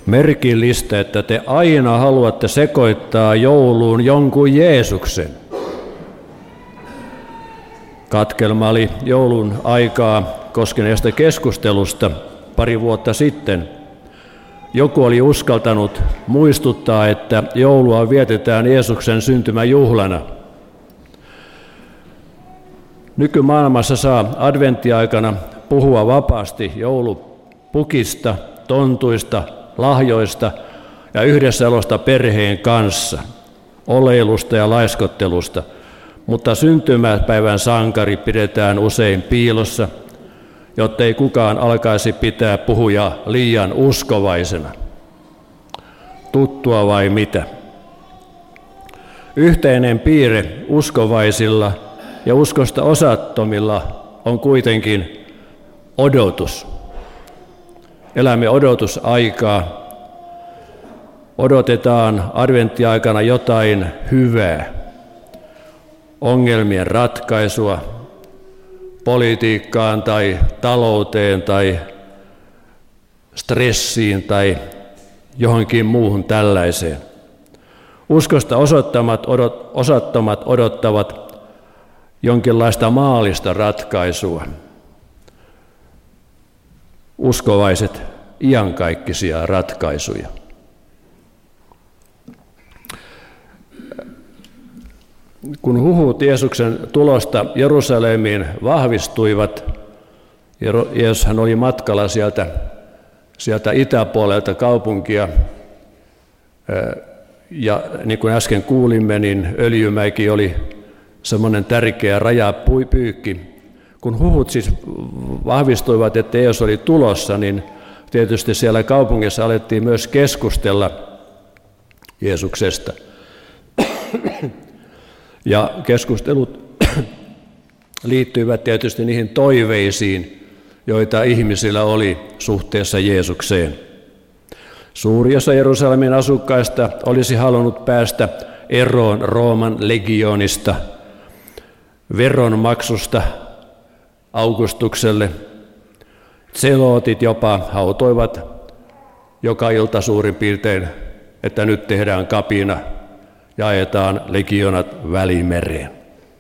merkillistä, että te aina haluatte sekoittaa jouluun jonkun Jeesuksen. Katkelma oli joulun aikaa koskeneesta keskustelusta pari vuotta sitten. Joku oli uskaltanut muistuttaa, että joulua vietetään Jeesuksen syntymäjuhlana. Nykymaailmassa saa adventtiaikana puhua vapaasti joulupukista, tontuista, lahjoista ja yhdessäolosta perheen kanssa, oleilusta ja laiskottelusta, mutta syntymäpäivän sankari pidetään usein piilossa, jottei kukaan alkaisi pitää puhujaa liian uskovaisena. Tuttua vai mitä? Yhteinen piirre uskovaisilla ja uskosta osattomilla on kuitenkin odotus. Elämme odotusaikaa. Odotetaan adventtiaikana jotain hyvää, ongelmien ratkaisua, politiikkaan tai talouteen tai stressiin tai johonkin muuhun tällaiseen. Uskosta osattomat odottavat jonkinlaista maallista ratkaisua. Uskovaiset iankaikkisia ratkaisuja. Kun huhut Jeesuksen tulosta Jerusalemiin vahvistuivat, Jeesushan oli matkalla sieltä itäpuolelta kaupunkia, ja niin kuin äsken kuulimme, niin Öljymäki oli semmoinen tärkeä rajapyykki. Kun huhut siis vahvistuivat, että Jeesus oli tulossa, niin tietysti siellä kaupungissa alettiin myös keskustella Jeesuksesta. Ja keskustelut liittyivät tietysti niihin toiveisiin, joita ihmisillä oli suhteessa Jeesukseen. Suuri osa Jerusalemin asukkaista olisi halunnut päästä eroon Rooman legioonista, veronmaksusta Augustukselle. Zelootit jopa hautoivat joka ilta suurin piirtein, että nyt tehdään kapina ja ajetaan legionat Välimereen.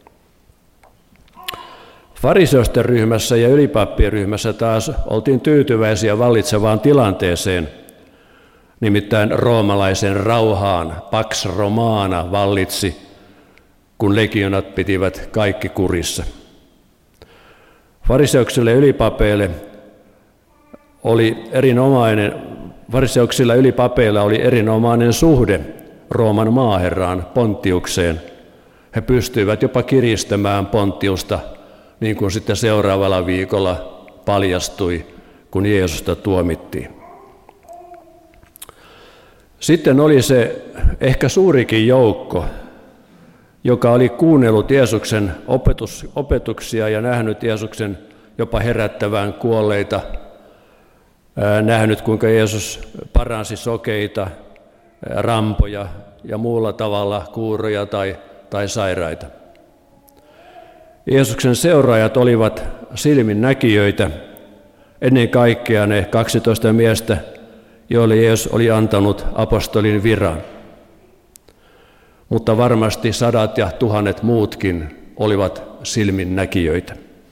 Fariseosten ryhmässä ja ylipappien ryhmässä taas oltiin tyytyväisiä vallitsevaan tilanteeseen, nimittäin roomalaisen rauhaan, Pax Romana vallitsi, kun legionat pitivät kaikki kurissa. Fariseuksilla ylipapeilla oli erinomainen suhde Rooman maaherraan Pontiukseen. He pystyivät jopa kiristämään Pontiusta, niin kuin sitten seuraavalla viikolla paljastui, kun Jeesusta tuomittiin. Sitten oli se ehkä suurikin joukko, joka oli kuunnellut Jeesuksen opetuksia ja nähnyt Jeesuksen jopa herättävän kuolleita, nähnyt kuinka Jeesus paransi sokeita, rampoja ja muulla tavalla kuuroja tai sairaita. Jeesuksen seuraajat olivat silminnäkijöitä, ennen kaikkea ne 12 miestä, joille Jeesus oli antanut apostolin viran. Mutta varmasti sadat ja tuhannet muutkin olivat silminnäkijöitä.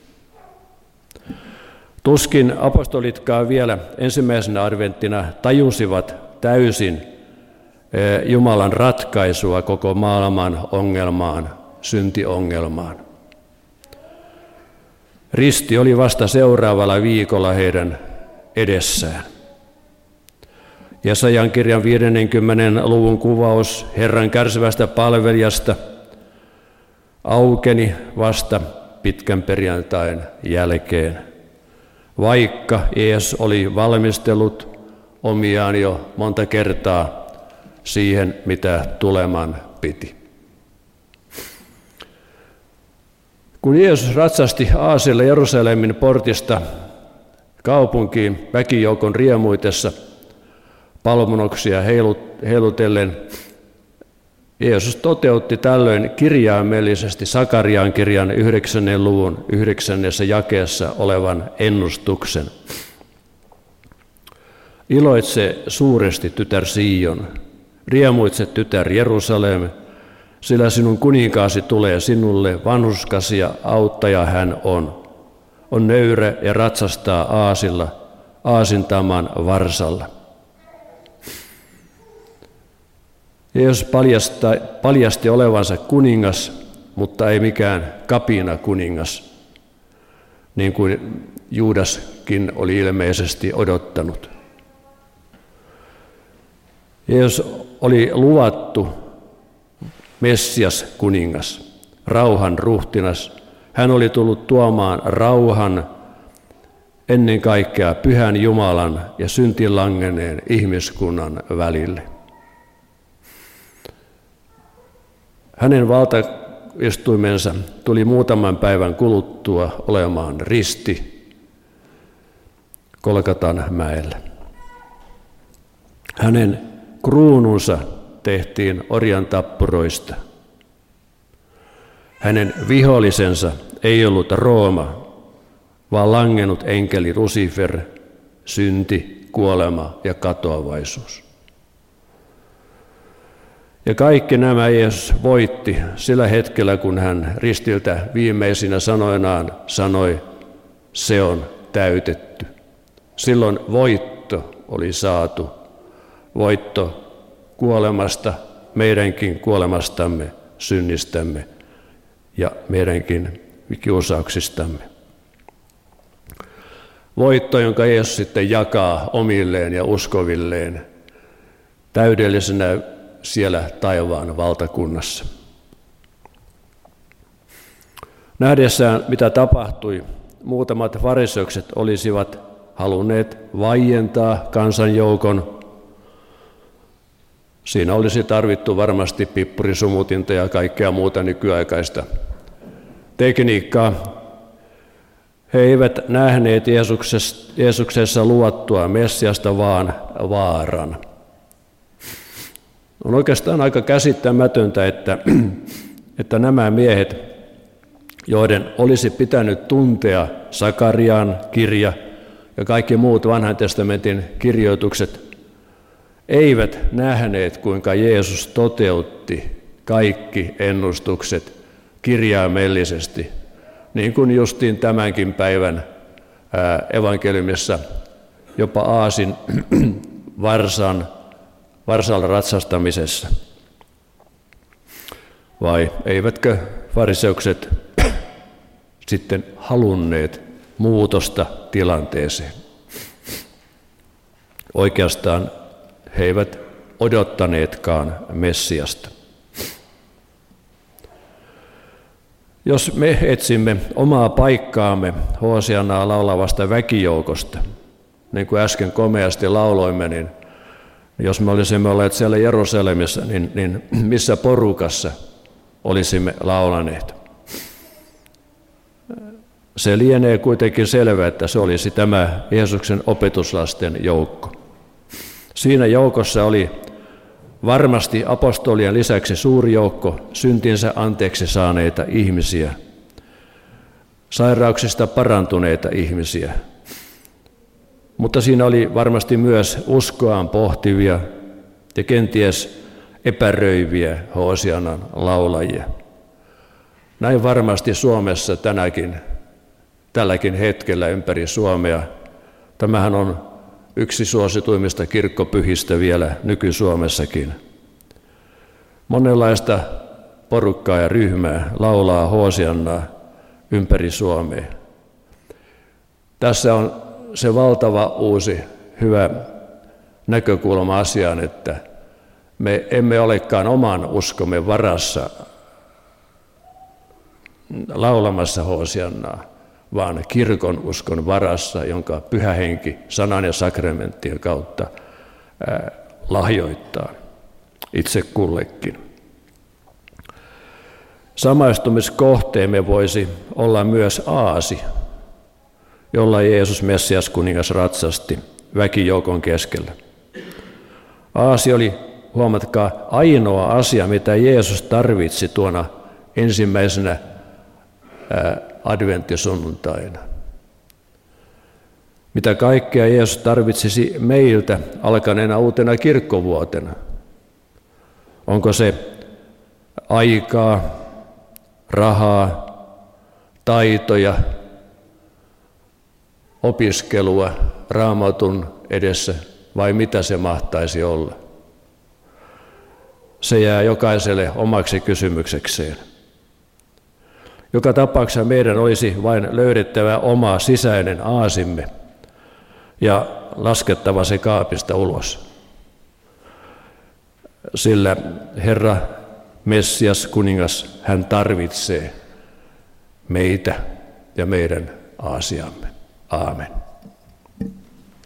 Tuskin apostolitkaan vielä ensimmäisenä adventtina tajusivat täysin Jumalan ratkaisua koko maailman ongelmaan, syntiongelmaan. Risti oli vasta seuraavalla viikolla heidän edessään. Jesajan kirjan 50. luvun kuvaus Herran kärsivästä palvelijasta aukeni vasta pitkän perjantain jälkeen, vaikka Jeesus oli valmistellut omiaan jo monta kertaa siihen, mitä tuleman piti. Kun Jeesus ratsasti aasilla Jerusalemin portista kaupunkiin väkijoukon riemuitessa, palmunoksia heilutellen, Jeesus toteutti tällöin kirjaimellisesti Sakarian kirjan 9. luvun 9. jakeessa olevan ennustuksen. Iloitse suuresti, tytär Sion, riemuitse, tytär Jerusalem, sillä sinun kuninkaasi tulee sinulle, vanhuskasi ja auttaja hän on. On nöyrä ja ratsastaa aasilla, aasintaman varsalla. Jeesus paljasti olevansa kuningas, mutta ei mikään kapina kuningas, niin kuin Juudaskin oli ilmeisesti odottanut. Jeesus oli luvattu Messias kuningas, rauhan ruhtinas. Hän oli tullut tuomaan rauhan ennen kaikkea pyhän Jumalan ja syntiin langeneen ihmiskunnan välille. Hänen valtaistuimensa tuli muutaman päivän kuluttua olemaan risti Golgatan mäellä. Hänen kruununsa tehtiin orjan tappuroista. Hänen vihollisensa ei ollut Rooma, vaan langennut enkeli Lucifer, synti, kuolema ja katoavaisuus. Ja kaikki nämä Jeesus voitti sillä hetkellä, kun hän ristiltä viimeisinä sanoinaan sanoi, se on täytetty. Silloin voitto oli saatu. Voitto kuolemasta, meidänkin kuolemastamme, synnistämme ja meidänkin kiusauksistamme. Voitto, jonka Jeesus sitten jakaa omilleen ja uskovilleen täydellisenä siellä taivaan valtakunnassa. Nähdessään, mitä tapahtui, muutamat fariseukset olisivat halunneet vaientaa kansanjoukon. Siinä olisi tarvittu varmasti pippurisumutinta ja kaikkea muuta nykyaikaista tekniikkaa. He eivät nähneet Jeesuksessa luvattua Messiasta, vaan vaaran. On oikeastaan aika käsittämätöntä, että nämä miehet, joiden olisi pitänyt tuntea Sakarian kirja ja kaikki muut vanhan testamentin kirjoitukset, eivät nähneet, kuinka Jeesus toteutti kaikki ennustukset kirjaimellisesti, niin kuin justiin tämänkin päivän evankeliumissa jopa aasin varsalla ratsastamisessa. Vai eivätkö fariseukset sitten halunneet muutosta tilanteeseen? Oikeastaan he eivät odottaneetkaan Messiasta. Jos me etsimme omaa paikkaamme Hoosiannaa laulavasta väkijoukosta, niin kuin äsken komeasti lauloimme, niin jos me olisimme olleet siellä Jerusalemissa, niin missä porukassa olisimme laulaneet? Se lienee kuitenkin selvä, että se olisi tämä Jeesuksen opetuslasten joukko. Siinä joukossa oli varmasti apostolien lisäksi suuri joukko syntinsä anteeksi saaneita ihmisiä, sairauksista parantuneita ihmisiä. Mutta siinä oli varmasti myös uskoaan pohtivia ja kenties epäröiviä Hoosiannan laulajia. Näin varmasti Suomessa tälläkin hetkellä ympäri Suomea. Tämähän on yksi suosituimmista kirkkopyhistä vielä nyky-Suomessakin. Monenlaista porukkaa ja ryhmää laulaa Hoosiannaa ympäri Suomea. Tässä on se valtava uusi hyvä näkökulma asiaan, että me emme olekaan oman uskomme varassa laulamassa Hoosiannaa, vaan kirkon uskon varassa, jonka Pyhä Henki sanan ja sakramenttien kautta lahjoittaa itse kullekin. Samaistumiskohteemme voisi olla myös aasi, jolla Jeesus Messias kuningas ratsasti väkijoukon keskellä. Aasi oli, huomatkaa, ainoa asia, mitä Jeesus tarvitsi tuona ensimmäisenä adventtisunnuntaina. Mitä kaikkea Jeesus tarvitsisi meiltä alkaneena uutena kirkkovuotena? Onko se aikaa, rahaa, taitoja, opiskelua Raamatun edessä vai mitä se mahtaisi olla? Se jää jokaiselle omaksi kysymyksekseen. Joka tapauksessa meidän olisi vain löydettävä oma sisäinen aasimme ja laskettava se kaapista ulos. Sillä Herra, Messias, kuningas, hän tarvitsee meitä ja meidän aasiamme. Aamen.